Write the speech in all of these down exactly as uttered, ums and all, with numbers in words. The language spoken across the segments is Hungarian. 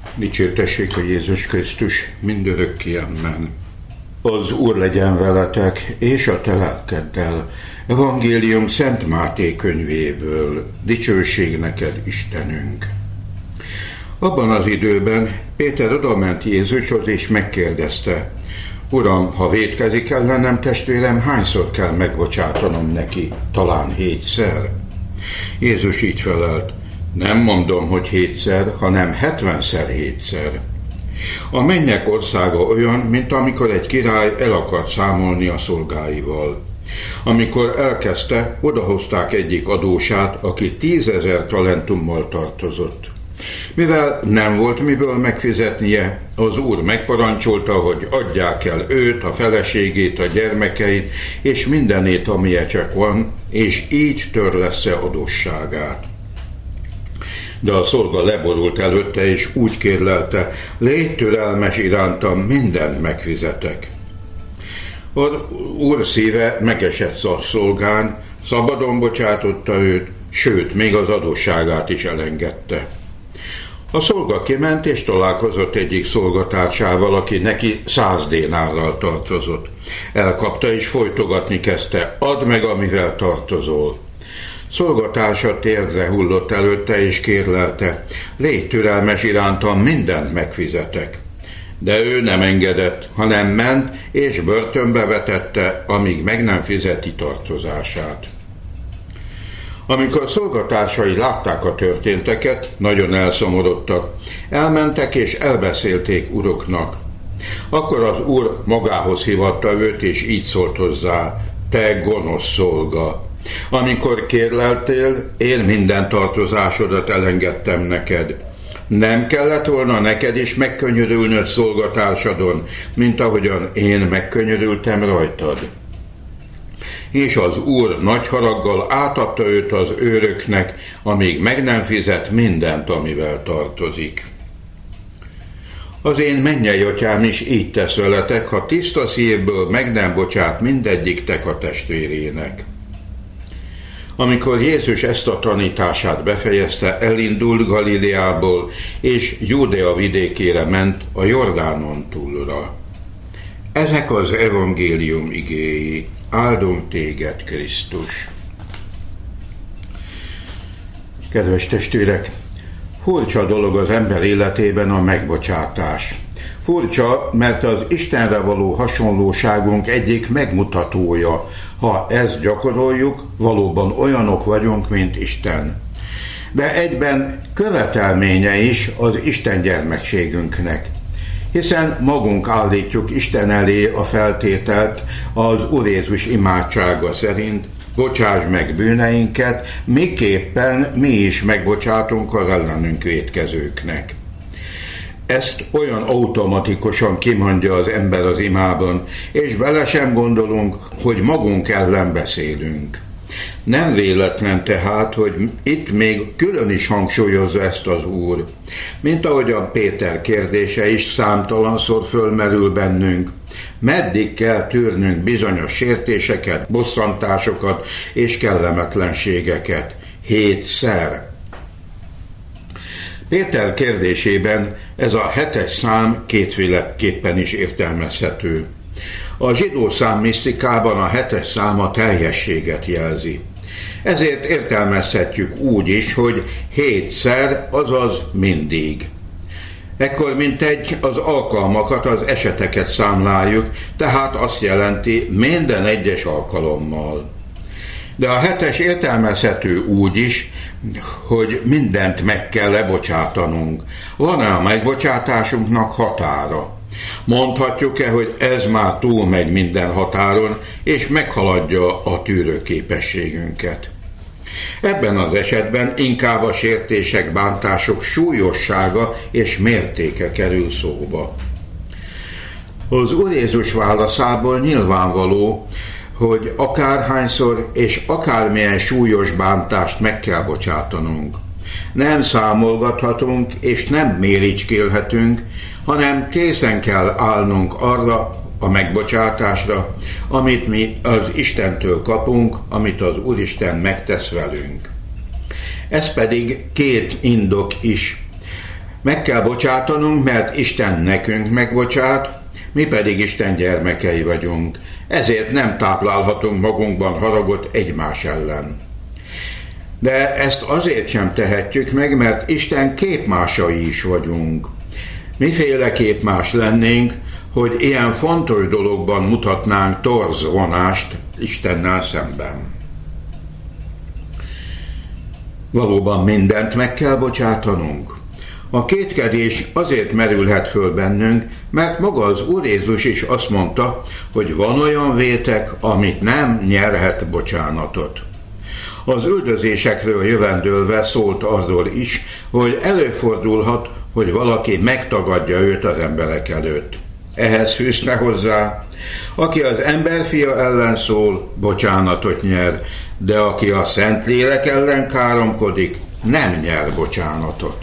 Dicsértessék a Jézus Krisztus mindörökké, amen. Az Úr legyen veletek, és a te lelkeddel. Evangélium Szent Máté könyvéből. Dicsőség neked, Istenünk. Abban az időben Péter odament Jézushoz, és megkérdezte: Uram, ha vétkezik ellenem testvérem, hányszor kell megbocsátanom neki? Talán hétszer? Jézus így felelt: Nem mondom, hogy hétszer, hanem hetvenszer hétszer. A mennyek országa olyan, mint amikor egy király el akart számolni a szolgáival. Amikor elkezdte, odahozták egyik adósát, aki tízezer talentummal tartozott. Mivel nem volt miből megfizetnie, az úr megparancsolta, hogy adják el őt, a feleségét, a gyermekeit, és mindenét, amilyen csak van, és így törlessze adósságát. De a szolga leborult előtte, és úgy kérlelte: Légy türelmes irántam, mindent megfizetek. Az úr szíve megesett a szolgán, szabadon bocsátotta őt, sőt, még az adósságát is elengedte. A szolga kiment, és találkozott egyik szolgatársával, aki neki száz dénárral tartozott. Elkapta, és folytogatni kezdte: Add meg, amivel tartozol. Szolgatársa térdre hullott előtte, és kérlelte: Légy türelmes irántam, mindent megfizetek. De ő nem engedett, hanem ment, és börtönbe vetette, amíg meg nem fizeti tartozását. Amikor szolgatársai látták a történteket, nagyon elszomorodtak. Elmentek, és elbeszélték uruknak. Akkor az úr magához hívatta őt, és így szólt hozzá: Te gonosz szolga! Amikor kérleltél, én minden tartozásodat elengedtem neked. Nem kellett volna neked is megkönyörülnöd szolgatársadon, mint ahogyan én megkönyörültem rajtad? És az úr nagy haraggal átadta őt az őröknek, amíg meg nem fizet mindent, amivel tartozik. Az én mennyei atyám is így tesz veletek, ha tiszta szívből meg nem bocsát mindegyiktek a testvérének. Amikor Jézus ezt a tanítását befejezte, elindult Galileából, és Júdea vidékére ment, a Jordánon túlra. Ezek az evangélium igéi. Áldom téged, Krisztus! Kedves testvérek, furcsa dolog az ember életében a megbocsátás. Furcsa, mert az Istenre való hasonlóságunk egyik megmutatója. Ha ezt gyakoroljuk, valóban olyanok vagyunk, mint Isten. De egyben követelménye is az Isten gyermekségünknek. Hiszen magunk állítjuk Isten elé a feltételt az Úr Jézus imádsága szerint: bocsáss meg bűneinket, miképpen mi is megbocsátunk az ellenünk vétkezőknek. Ezt olyan automatikusan kimondja az ember az imában, és bele sem gondolunk, hogy magunk ellen beszélünk. Nem véletlen tehát, hogy itt még külön is hangsúlyozza ezt az Úr. Mint ahogyan Péter kérdése is számtalanszor fölmerül bennünk. Meddig kell tűrnünk bizonyos sértéseket, bosszantásokat és kellemetlenségeket? Hétszer. Péter kérdésében ez a hetes szám kétféleképpen is értelmezhető. A zsidó számmisztikában a hetes szám a teljességet jelzi. Ezért értelmezhetjük úgy is, hogy hétszer, azaz mindig. Ekkor mintegy az alkalmakat, az eseteket számláljuk, tehát azt jelenti minden egyes alkalommal. De a hetes értelmezhető úgy is, hogy mindent meg kell lebocsátanunk. Van-e a megbocsátásunknak határa? Mondhatjuk-e, hogy ez már túlmegy minden határon, és meghaladja a tűrőképességünket? Ebben az esetben inkább a sértések, bántások súlyossága és mértéke kerül szóba. Az Úr Jézus válaszából nyilvánvaló, hogy akárhányszor és akármilyen súlyos bántást meg kell bocsátanunk. Nem számolgathatunk és nem méricskélhetünk, hanem készen kell állnunk arra a megbocsátásra, amit mi az Istentől kapunk, amit az Úristen megtesz velünk. Ez pedig két indok is. Meg kell bocsátanunk, mert Isten nekünk megbocsát, mi pedig Isten gyermekei vagyunk. Ezért nem táplálhatunk magunkban haragot egymás ellen. De ezt azért sem tehetjük meg, mert Isten képmásai is vagyunk. Miféle képmás lennénk, hogy ilyen fontos dologban mutatnánk torz vonást Istennel szemben. Valóban mindent meg kell bocsátanunk. A kétkedés azért merülhet föl bennünk, mert maga az Úr Jézus is azt mondta, hogy van olyan vétek, amit nem nyerhet bocsánatot. Az üldözésekről jövendőlve szólt arról is, hogy előfordulhat, hogy valaki megtagadja őt az emberek előtt. Ehhez fűzne hozzá, aki az emberfia ellen szól, bocsánatot nyer, de aki a Szentlélek ellen káromkodik, nem nyer bocsánatot.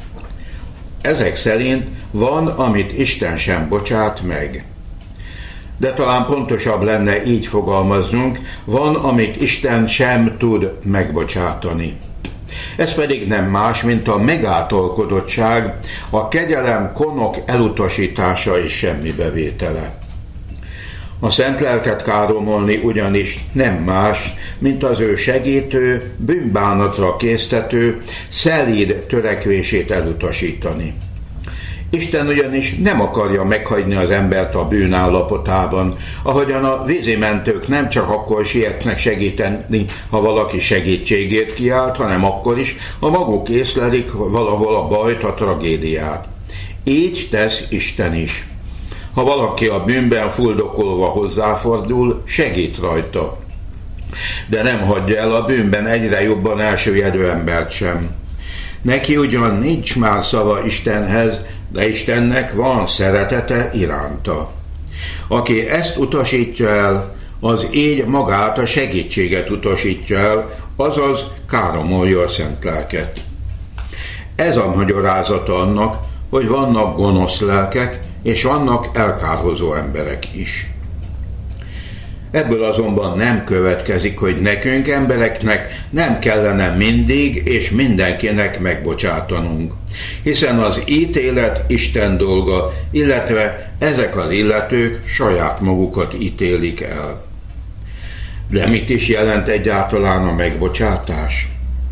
Ezek szerint van, amit Isten sem bocsát meg. De talán pontosabb lenne így fogalmaznunk, van, amit Isten sem tud megbocsátani. Ez pedig nem más, mint a megáltalkodottság, a kegyelem konok elutasítása és semmibevétele. A szent lelket káromolni ugyanis nem más, mint az ő segítő, bűnbánatra késztető, szelíd törekvését elutasítani. Isten ugyanis nem akarja meghagyni az embert a bűn állapotában, ahogyan a vízimentők nem csak akkor sietnek segíteni, ha valaki segítségét kiált, hanem akkor is, ha maguk észlelik valahol a bajt, a tragédiát. Így tesz Isten is. Ha valaki a bűnben fuldokolva hozzáfordul, segít rajta. De nem hagyja el a bűnben egyre jobban elsüllyedő embert sem. Neki ugyan nincs már szava Istenhez, de Istennek van szeretete iránta. Aki ezt utasítja el, az így magát a segítséget utasítja el, azaz káromolja a szent lelket. Ez a magyarázata annak, hogy vannak gonosz lelkek, és vannak elkárhozó emberek is. Ebből azonban nem következik, hogy nekünk embereknek nem kellene mindig és mindenkinek megbocsátanunk, hiszen az ítélet Isten dolga, illetve ezek az illetők saját magukat ítélik el. De mit is jelent egyáltalán a megbocsátás?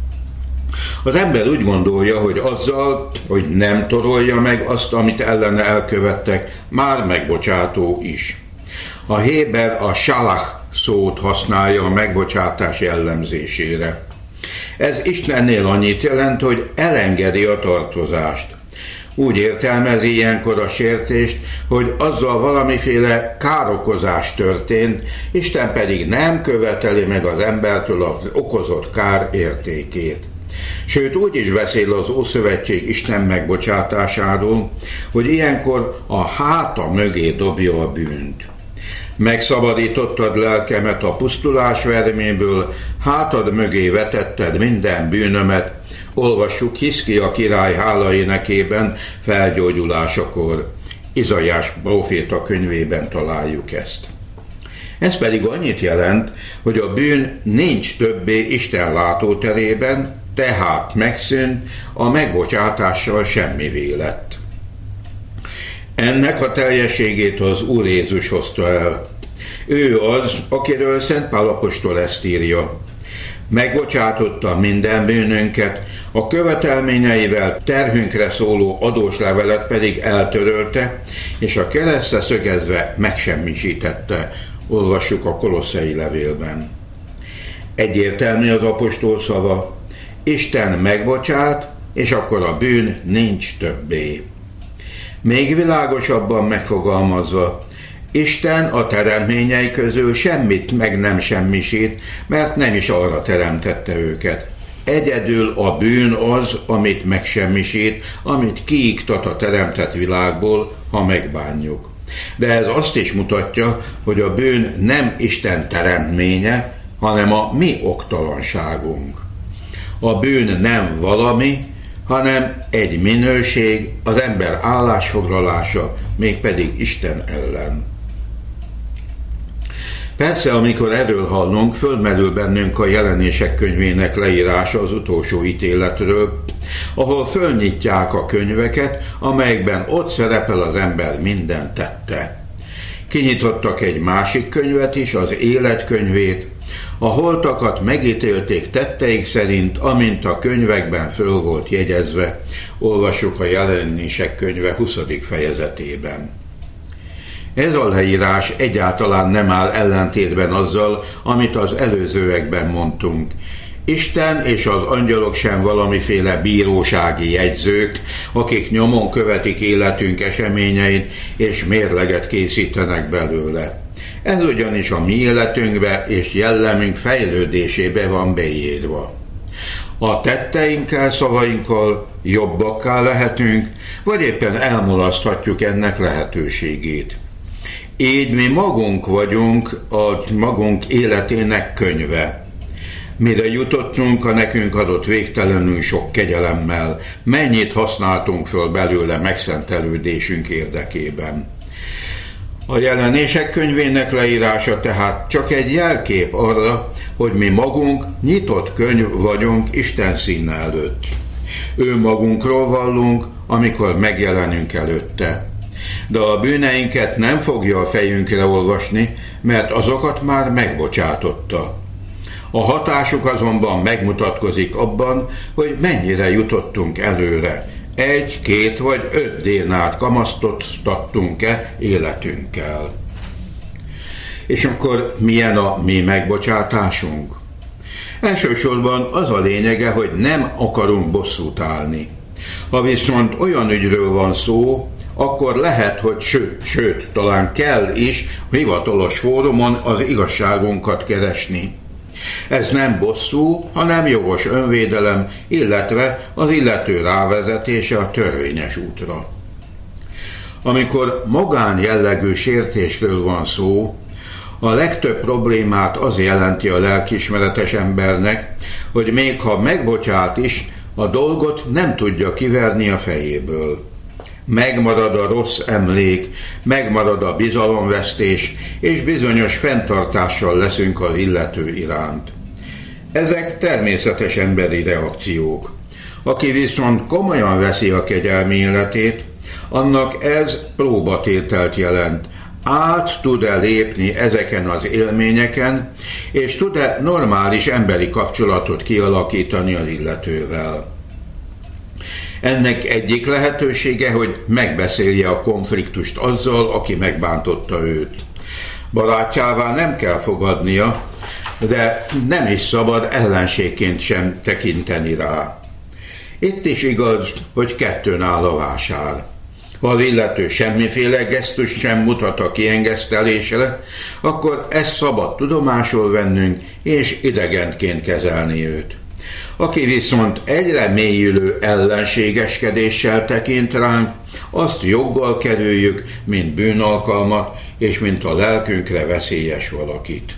Az ember úgy gondolja, hogy azzal, hogy nem torolja meg azt, amit ellene elkövettek, már megbocsátó is. A héber a salach szót használja a megbocsátás jellemzésére. Ez Istennél annyit jelent, hogy elengedi a tartozást. Úgy értelmezi ilyenkor a sértést, hogy azzal valamiféle károkozás történt, Isten pedig nem követeli meg az embertől az okozott kár értékét. Sőt, úgy is beszél az Ószövetség Isten megbocsátásáról, hogy ilyenkor a háta mögé dobja a bűnt. Megszabadítottad lelkemet a pusztulás verméből, hátad mögé vetetted minden bűnömet, olvassuk Hiszkia király hálaénekében felgyógyulásakor. Izaiás próféta könyvében találjuk ezt. Ez pedig annyit jelent, hogy a bűn nincs többé Isten látóterében, tehát megszűnt, a megbocsátással semmivé lett. Ennek a teljességét az Úr Jézus hozta el. Ő az, akiről Szent Pál apostol ezt írja. Megbocsátotta minden bűnünket, a követelményeivel terhünkre szóló adós levelet pedig eltörölte, és a keresztre szögezve megsemmisítette. Olvassuk a Kolosszai levélben. Egyértelmű az apostol szava. Isten megbocsát, és akkor a bűn nincs többé. Még világosabban megfogalmazva, Isten a teremtményei közül semmit meg nem semmisít, mert nem is arra teremtette őket. Egyedül a bűn az, amit megsemmisít, amit kiiktat a teremtett világból, ha megbánjuk. De ez azt is mutatja, hogy a bűn nem Isten teremtménye, hanem a mi oktalanságunk. A bűn nem valami, hanem egy minőség, az ember állásfoglalása, mégpedig Isten ellen. Persze, amikor erről hallunk, fölmerül bennünk a Jelenések könyvének leírása az utolsó ítéletről, ahol fölnyitják a könyveket, amelyekben ott szerepel az ember minden tette. Kinyitottak egy másik könyvet is, az életkönyvét, a holtakat megítélték tetteik szerint, amint a könyvekben föl volt jegyezve, olvassuk a Jelenések könyve huszadik fejezetében. Ez a leírás egyáltalán nem áll ellentétben azzal, amit az előzőekben mondtunk. Isten és az angyalok sem valamiféle bírósági jegyzők, akik nyomon követik életünk eseményeit és mérleget készítenek belőle. Ez ugyanis a mi életünkbe és jellemünk fejlődésébe van beírva. A tetteinkkel, szavainkkal jobbakká lehetünk, vagy éppen elmulaszthatjuk ennek lehetőségét. Így mi magunk vagyunk a magunk életének könyve. Mire jutottunk a nekünk adott végtelenül sok kegyelemmel, mennyit használtunk föl belőle megszentelődésünk érdekében. A Jelenések könyvének leírása tehát csak egy jelkép arra, hogy mi magunk nyitott könyv vagyunk Isten színe előtt. Ő magunkról vallunk, amikor megjelenünk előtte. De a bűneinket nem fogja a fejünkre olvasni, mert azokat már megbocsátotta. A hatásuk azonban megmutatkozik abban, hogy mennyire jutottunk előre. Egy, két vagy öt dénárt kamasztottattunk-e életünkkel. És akkor milyen a mi megbocsátásunk? Elsősorban az a lényege, hogy nem akarunk bosszút állni. Ha viszont olyan ügyről van szó, akkor lehet, hogy sőt, sőt, talán kell is hivatalos fórumon az igazságunkat keresni. Ez nem bosszú, hanem jogos önvédelem, illetve az illető rávezetése a törvényes útra. Amikor magán jellegű sértésről van szó, a legtöbb problémát az jelenti a lelkiismeretes embernek, hogy még ha megbocsát is, a dolgot nem tudja kiverni a fejéből. Megmarad a rossz emlék, megmarad a bizalomvesztés, és bizonyos fenntartással leszünk az illető iránt. Ezek természetes emberi reakciók. Aki viszont komolyan veszi a kegyelmi életét, annak ez próbatételt jelent. Át tud-e lépni ezeken az élményeken, és tud-e normális emberi kapcsolatot kialakítani az illetővel. Ennek egyik lehetősége, hogy megbeszélje a konfliktust azzal, aki megbántotta őt. Barátjává nem kell fogadnia, de nem is szabad ellenségként sem tekinteni rá. Itt is igaz, hogy kettőn áll a vásár. Ha az illető semmiféle gesztus sem mutat a kiengesztelésre, akkor ezt szabad tudomásul vennünk és idegentként kezelni őt. Aki viszont egyre mélyülő ellenségeskedéssel tekint ránk, azt joggal kerüljük, mint bűnalkalmat, és mint a lelkünkre veszélyes valakit.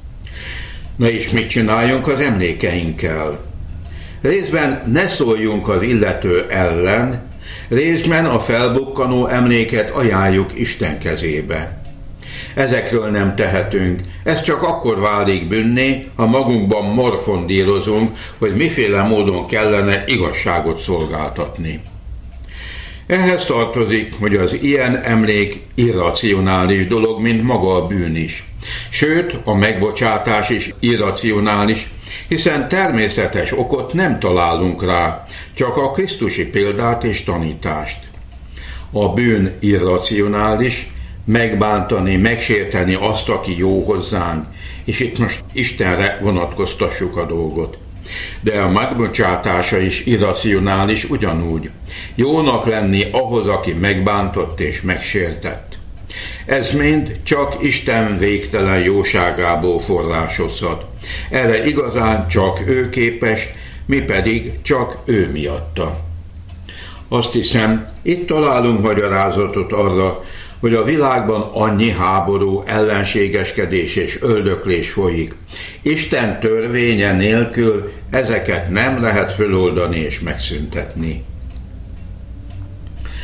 Na és mit csináljunk az emlékeinkkel? Részben ne szóljunk az illető ellen, részben a felbukkanó emléket ajánljuk Isten kezébe. Ezekről nem tehetünk, ez csak akkor válik bűnné, ha magunkban morfondírozunk, hogy miféle módon kellene igazságot szolgáltatni. Ehhez tartozik, hogy az ilyen emlék irracionális dolog, mint maga a bűn is. Sőt, a megbocsátás is irracionális, hiszen természetes okot nem találunk rá, csak a krisztusi példát és tanítást. A bűn irracionális, megbántani, megsérteni azt, aki jó hozzánk, és itt most Istenre vonatkoztassuk a dolgot. De a megbocsátása is irracionális ugyanúgy. Jónak lenni ahhoz, aki megbántott és megsértett. Ez mind csak Isten végtelen jóságából forrásozhat. Erre igazán csak ő képes, mi pedig csak ő miatta. Azt hiszem, itt találunk magyarázatot arra, hogy a világban annyi háború, ellenségeskedés és öldöklés folyik. Isten törvénye nélkül ezeket nem lehet föloldani és megszüntetni.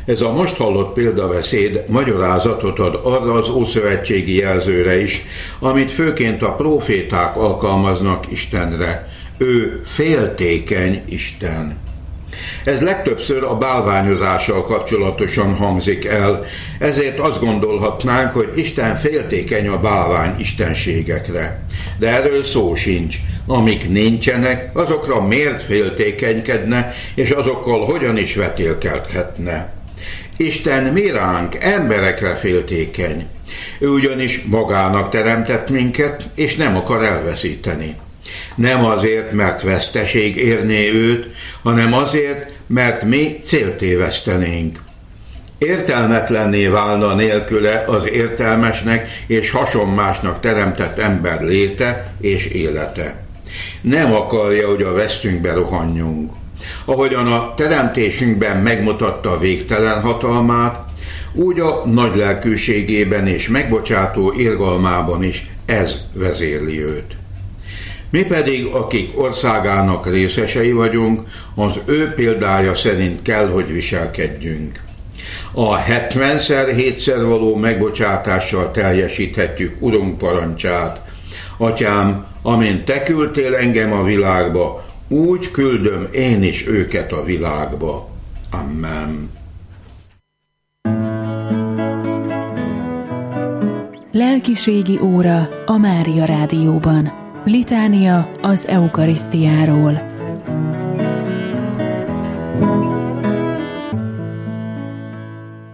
Ez a most hallott példabeszéd magyarázatot ad arra az ószövetségi jelzőre is, amit főként a próféták alkalmaznak Istenre. Ő féltékeny Isten. Ez legtöbbször a bálványozással kapcsolatosan hangzik el, ezért azt gondolhatnánk, hogy Isten féltékeny a bálvány istenségekre. De erről szó sincs. Amik nincsenek, azokra miért féltékenykedne, és azokkal hogyan is vetélkedhetne. Isten mi ránk, emberekre féltékeny. Ő ugyanis magának teremtett minket, és nem akar elveszíteni. Nem azért, mert veszteség érné őt, hanem azért, mert mi céltévesztenénk. Értelmetlenné válna nélküle az értelmesnek és hasonmásnak teremtett ember léte és élete. Nem akarja, hogy a vesztünkbe rohanjunk. Ahogyan a teremtésünkben megmutatta a végtelen hatalmát, úgy a nagy lelkűségében és megbocsátó irgalmában is ez vezérli őt. Mi pedig, akik országának részesei vagyunk, az ő példája szerint kell, hogy viselkedjünk. A hetvenszer hétszer való megbocsátással teljesíthetjük Urunk parancsát. Atyám, amint te küldtél engem a világba, úgy küldöm én is őket a világba. Amen. Lelkiségi óra a Mária Rádióban. Litánia az eukarisztiáról.